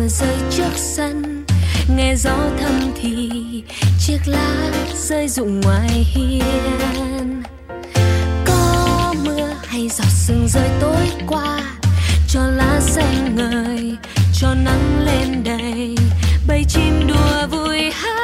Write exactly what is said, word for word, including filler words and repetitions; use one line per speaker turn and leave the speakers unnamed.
mưa rơi trước sân, nghe gió thầm thì chiếc lá rơi rụng ngoài hiên. Có mưa hay giọt sương rơi tối qua, cho lá xanh ngời, cho nắng lên đầy, bầy chim đùa vui hát.